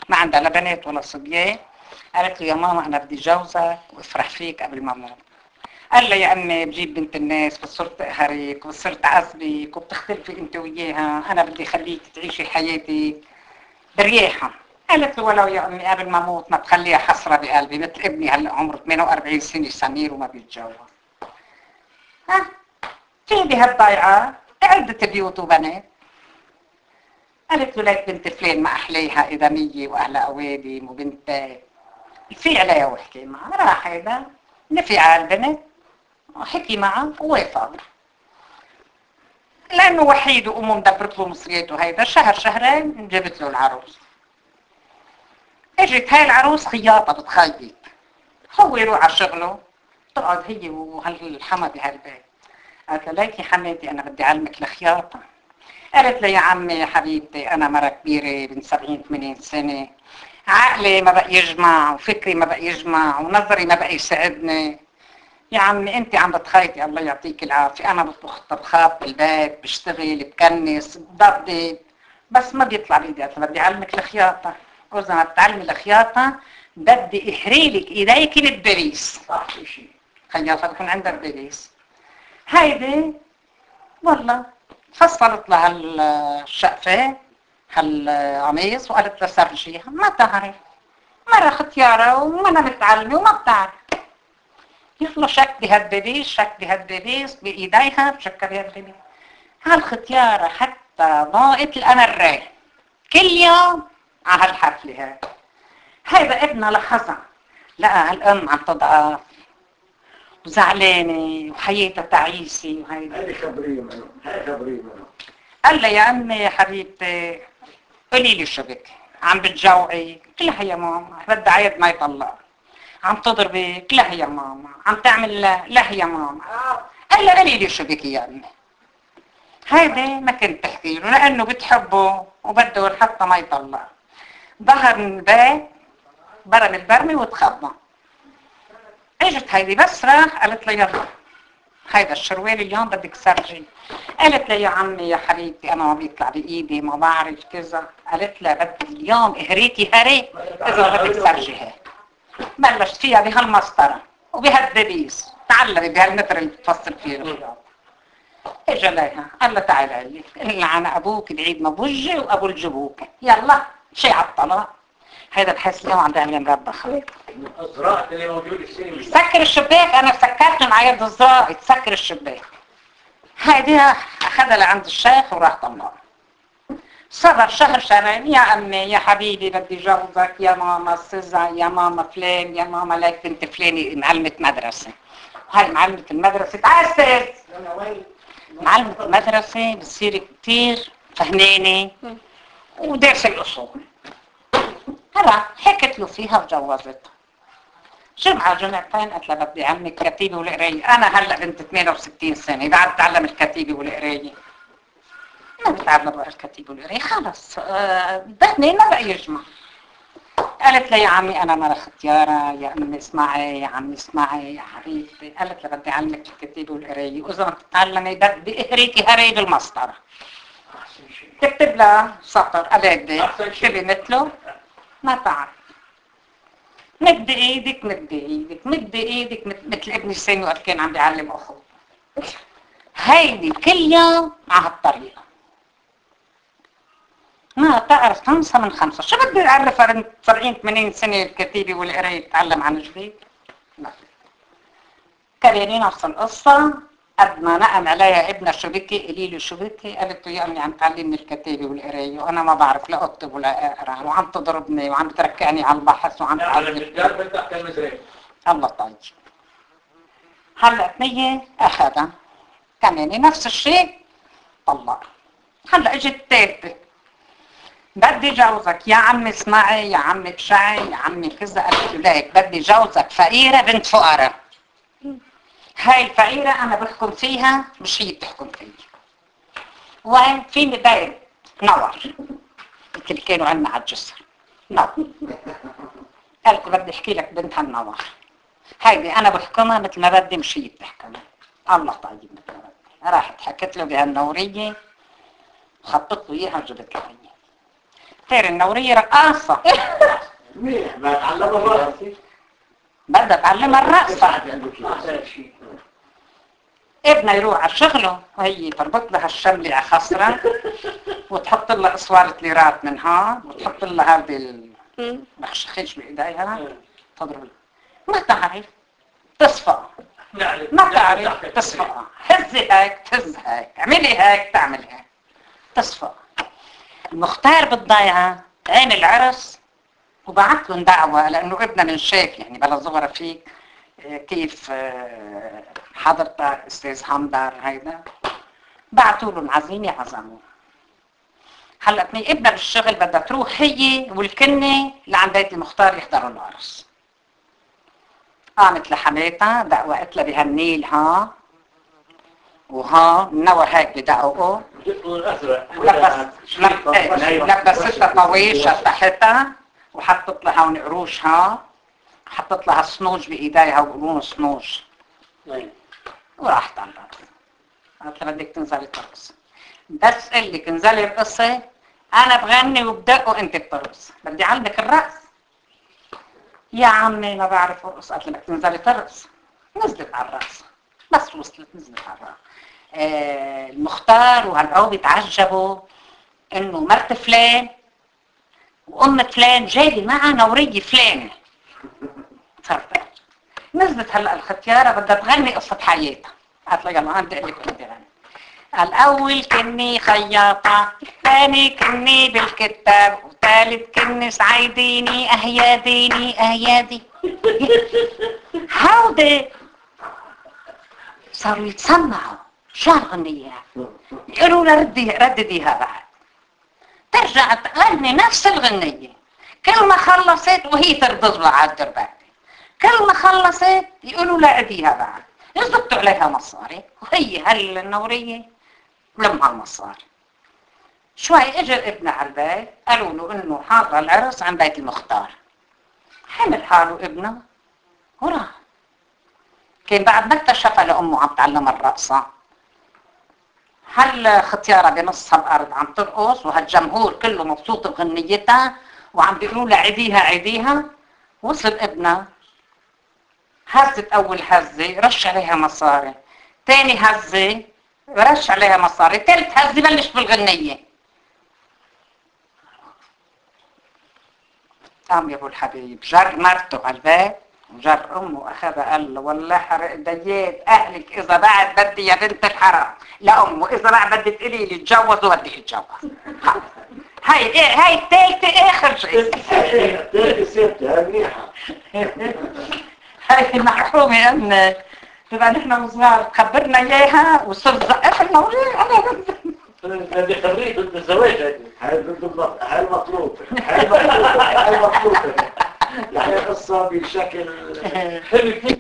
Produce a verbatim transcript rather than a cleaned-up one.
ما عندها لا بنات ولا صبيان. قالت له يا ماما انا بدي جوزك وافرح فيك قبل ما اموت. قال لي يا امي بجيب بنت الناس بصرت اقهرك وصرت اعذبك وبتختلفي انت وياها، انا بدي خليك تعيشي حياتك برياحه. قالت له ولو يا امي قبل ما اموت ما تخليها حسره بقلبي مثل ابني هلا عمره ثمانية وأربعين سنه سمير وما بيتجوز. ها في بهالضيعه عدة بيوت وبنات. قالت له ليك بنت فلان ما احليها ادميه واهلها اوادم وبنت في عليها وحكي معها. راح هيدا نفي على البنت وحكي معها ووافق، لانه وحيد وامه مدبرت له مصرياته. هيدا شهر شهرين جابت له العروس. اجت هاي العروس خياطه بتخيط، هو يروح على شغله تقعد هي وهالحما بهالبيت. قالت له ليك يا حماتي انا بدي اعلمك الخياطه. قالت لي يا عمي يا حبيبتي انا مرة كبيره بنت سبعين ثمانين سنه، عقلي ما بقى يجمع وفكري ما بقى يجمع ونظري ما بقى يساعدني. يا عمي انت عم بتخيطي الله يعطيك العافيه، انا بطبخ طبخات بالبيت بشتغل بكنس بضبط بس ما بيطلع بايدي. قالت بدي اعلمك الخياطه، واذا ما بتعلمي الخياطه بدي احري لك ايديك بالبريس. خياطه بكون عندها البريس. هيدي والله فصلت لها الشقفه هالقميص وقالت لها سرجيها ما تعرف، مرة ختيارة وما انا متعلمه وما بتعرف. يلا شك بهالبريس شك بهالبريس بايديها بشكل بهالبريس. هالختيارة حتى ضاقت الأمرين كل يوم على هالحفلة هاي. هيدا ابنها لاحظها، لقى هالأم عم تضعف وزعلانة وحياتها تعيسة وهيدا. هاي خبريه منه، هاي خبريه منه. قال لي يا أمي يا حبيبتي قولي لي شو بك، عم بتجوعي؟ قلت لها يا ماما بدي عيد ما يطلع. عم تضربك؟ لا يا ماما. عم تعمل لا, لا يا ماما. قال لها قولي لي شو بك يا أمي. هيدي ما كنت تحكي له لأنه بتحبه وبده حتى ما يطلع. ظهر من البيت برم البرمي وتخبى. اجت هيدي بس راح قالت لي يلا هيدا الشروال اليوم بدك سرجي. قالت لي يا عمي يا حبيبتي انا ما بيطلع بايدي ما بعرف كذا. قالت لها بدي اليوم اهريتي هري اذا بدك سرجي هيك. بلشت فيها بهالمسطره وبهالدبيس تعلمي بهالمتر اللي بتفصل فيه الخياط. اجى ليها قال لها تعالي لي لعن ابوك العيد ما بوجه وابو الجبوك يلا شي على الطلاق. هيدا بحس اليوم عم بيعمل مربى خليط. الأزراق اللي موجود السينما. سكر الشباك انا سكرت مع يد الزراعي تسكر الشباك. هيدي اخذها لعند الشيخ وراح طلع. صبر شهر شهرين يا امي يا حبيبي بدي جوزك يا ماما السزع يا ماما فلان يا ماما ليك بنت فلاني معلمة مدرسة. هاي معلمة المدرسة تعسس معلمة المدرسة بتصير كتير فهمانة ودارسة الأصول. هلا حكت له فيها وجوزتها. جمعة جمعتين قالت لها بدي أعلمك كتيبة والقراية. أنا هلا بنت ثمانية وستين سنة بعد تعلم الكتيبة والقراية. ما بتعلم بقى الكتيبة والقراية خلص ذهني ما بقى يجمع. قالت لي يا عمي أنا مرة ختيارة يا أمي اسمعي يا عمي اسمعي يا حبيبتي. قالت لها بدي أعلمك الكتيبة والقراية وإذا ما بتتعلمي بدي أهريكي هري بالمسطرة. تكتب لها سطر قلادي اكتبي مثله ما تعرف. مد ايدك مد ايدك مد ايدك مثل ابن السامي وقت كان عم بيعلم اخوه. هيدي كل يوم على هالطريقه ما تعرف خمسه من خمسه. شو بدي اعرفها بنت سبعين ثمانين سنه الكتيبه والقرايه تتعلم عن جديد؟ لا. كريمين نفس القصه قد ما نقم عليها ابنها شو بكي قولي له شو بكي. قالت له يا امي عم تعلمني الكتابه والقرايه وانا ما بعرف لا اكتب ولا اقرا وعم تضربني وعم تركعني على البحث وعم تعذبني. الله طيب. هلا ثنيه اخذها كمان نفس الشيء طلق. هلا اجت الثالثه بدي جوزك يا عمي اسمعي يا عمي بشعي يا عمي كذا. قالت له ليك بدي جوزك فقيره بنت فقراء. هاي الفقيرة أنا بحكم فيها مش هي بتحكم فيي. وين فيني بيت نور مثل اللي كانوا عنا على الجسر نور. قالت بدي أحكي لك بنت هالنور هيدي أنا بحكمها مثل ما بدي مش هي بتحكمها. الله طيب مثل ما بدي. راحت حكت له بهالنورية خطت له إياها وجبت له إياها. غير النورية رقاصة منيح ما تعلم الرقص بدها تعلمها الرقصة. أحسن شيء ابنها يروح على شغله وهي تربط لها الشملة على خصرة وتحط لها اسوارة ليرات من هون وتحط لها هذه البخشخيش بايديها تضرب. ما تعرف تصفى، ما تعرف تصفى، هزي هيك تهز هيك، اعملي هيك تعمل هيك تصفى. المختار بالضيعة عين العرس وبعت لهم دعوة لأنه ابننا من شاف يعني بلا صغرى فيك كيف حضرتك استاذ حمدر هيدا بعتوا له العزيمة عزموه. هلا مي ابنها بالشغل بدها تروح هي والكنة لعند بيت المختار يحضروا العرس. قامت لحماتها دقوقت لها بهالنيل ها وها النور هيك بدققوا ولبس لبستها طويشة تحتها وحطت لها هون قروشها حطت لها الصنوج بايديها وقرون الصنوج وراحت على الرقص. قالت لها بدك تنزلي ترقص بس قل لك انزلي القصة انا بغني وبدق وانت بترقص بدي اعلمك الرقص. يا عمي ما بعرف ارقص. قالت لها بدك تنزلي ترقص. نزلت على الرقص بس وصلت نزلت على الرقص. آه المختار وهالعوبة تعجبوا انه مرت فلان وام فلان جايبه معها نورية فلانة. صرفت نزلت هلا الختيارة بدها تغني قصة حياتها. قالت لها يلا عندي اقول لك بدي غني. الأول كني خياطة، ثاني كني بالكتاب، وثالث كني سعيديني أهياديني أهيادي. هودي صاروا يتسمعوا شو هالغنية يقولوا لها ردي ردديها بعد. ترجع تغني نفس الغنية كل ما خلصت وهي ترضى على الدربات. كل ما خلصت يقولوا لها عديها بعد يزبطوا عليها مصاري وهي هالنورية لمها المصاري. شوي اجى ابنها على البيت قالوا له انه حاضر العرس عن بيت المختار. حمل حاله ابنه وراح. كان بعد ما اكتشفها لامه عم تعلم الرقصه هالختياره بنصها الارض عم ترقص وهالجمهور كله مبسوط بغنيتها وعم بيقولوا لها عيديها عيديها. وصل ابنها هزت اول هزه رش عليها مصاري، ثاني هزه رش عليها مصاري، ثالث هزه بلش بالغنيه. قام يا ابو الحبيب جر مرته على البيت وجر امه اخذها قال له والله حرق ديات اهلك اذا بعد بدي يا بنت الحرام لامه اذا بعد بدي تقولي لي اتجوز وبدي اتجوز. هاي ايه هاي الثالثه اخر شيء. الثالثه سته منيحه. هاي المحرومه امك تبقى نحن صغار خبرنا اياها وصرت زقف الموضوع. انا بدي خريج ضد الزواج. هاي ضد هاي المطلوب هاي المطلوب يعني قصه بشكل حلو كثير